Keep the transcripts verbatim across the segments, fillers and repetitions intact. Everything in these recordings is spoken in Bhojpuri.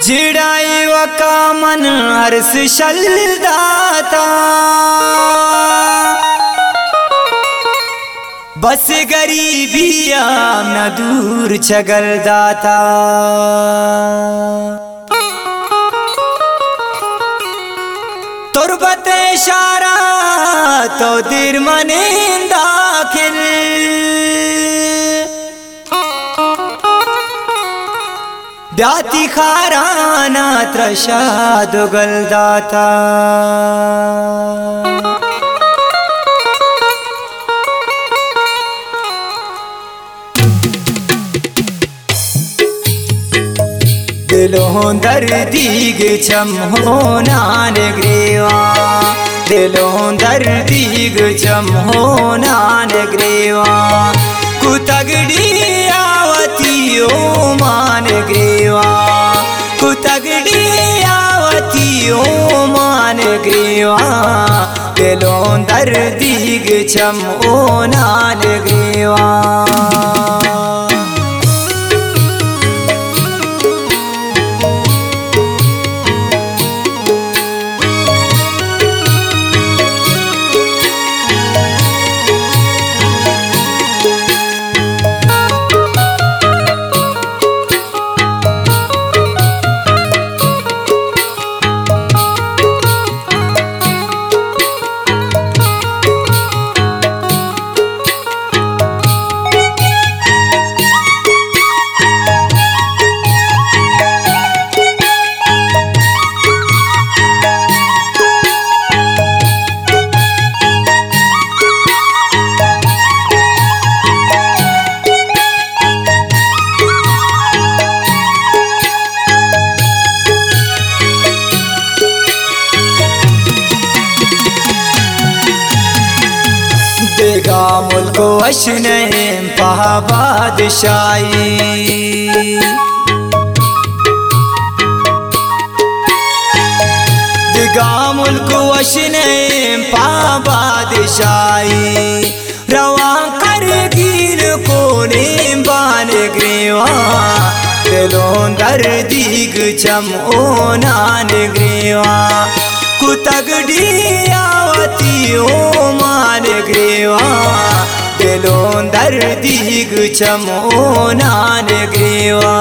जिड़ाई वका मन हर्ष शलदाता बस गरीबी आम न दूर छगल दाता तुरबत इशारा तो दिर मने दाखिल ब्याती खाराना त्रशा दुगल दाता दिलों दर्दीग चम होना ग्रेवा दिलों दर्दीग चम होना ग्रेवा कुतगड़ी आवती ओ मान ग्रेवा कुतगड़ी आवती ओ मान ग्रेवा दिलों दर्दीग चम होना ग्रेवा देगा मुल्क वशने पहा बादशाही देगा मुल्क वशने पहा बादशाही रवा कर गिर कोने बान ग्रेवा दिलों दर्दीग चम ओना ग्रेवा कुतगड़ी आवती ओ मान ग्रेवा दिलों दर्दीग चम ओना ग्रेवा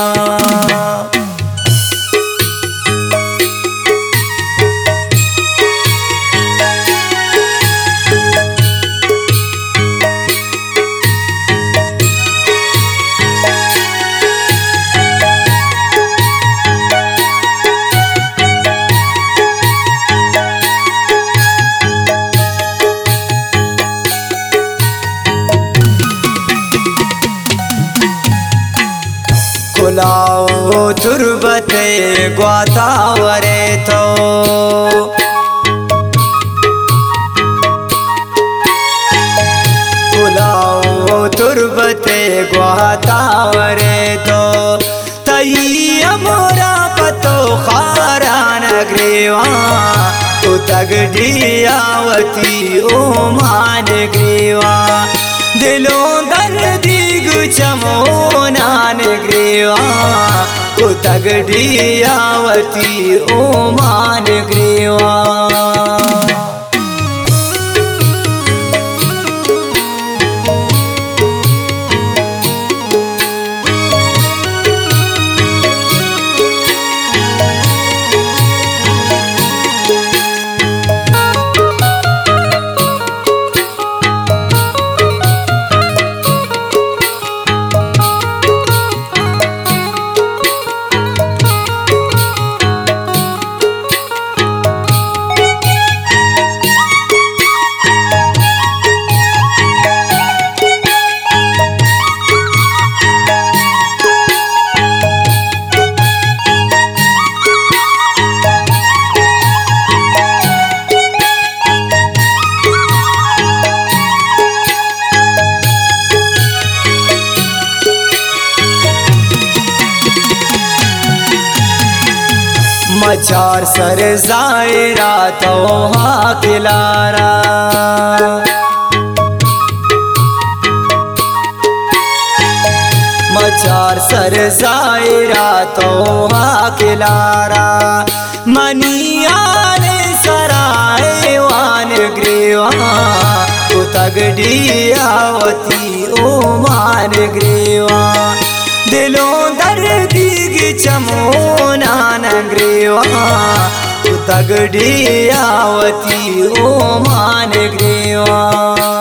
कुलाओ तुरबते ग्वातावरे तो कुलाओ तुरबते ग्वातावरे तो तई अमोरा पतो खारा नगरेवा कुतगड़ी आवती ओ मान ग्रेवा दिलों दर्दीग चमोना ग्रेवा कुतगड़ी आवती ओ मान ग्रेवा मचार सर जायरा तो हा किलारा मचार सर सायरा तो हाकिलारा मनियाने सराय वान ग्रेवा तगड़ियावती ओ मान ग्रेवा दिलों दर्दी की चमोना न ग्रेवा तगड़ियावती ओ मान ग्रेवा।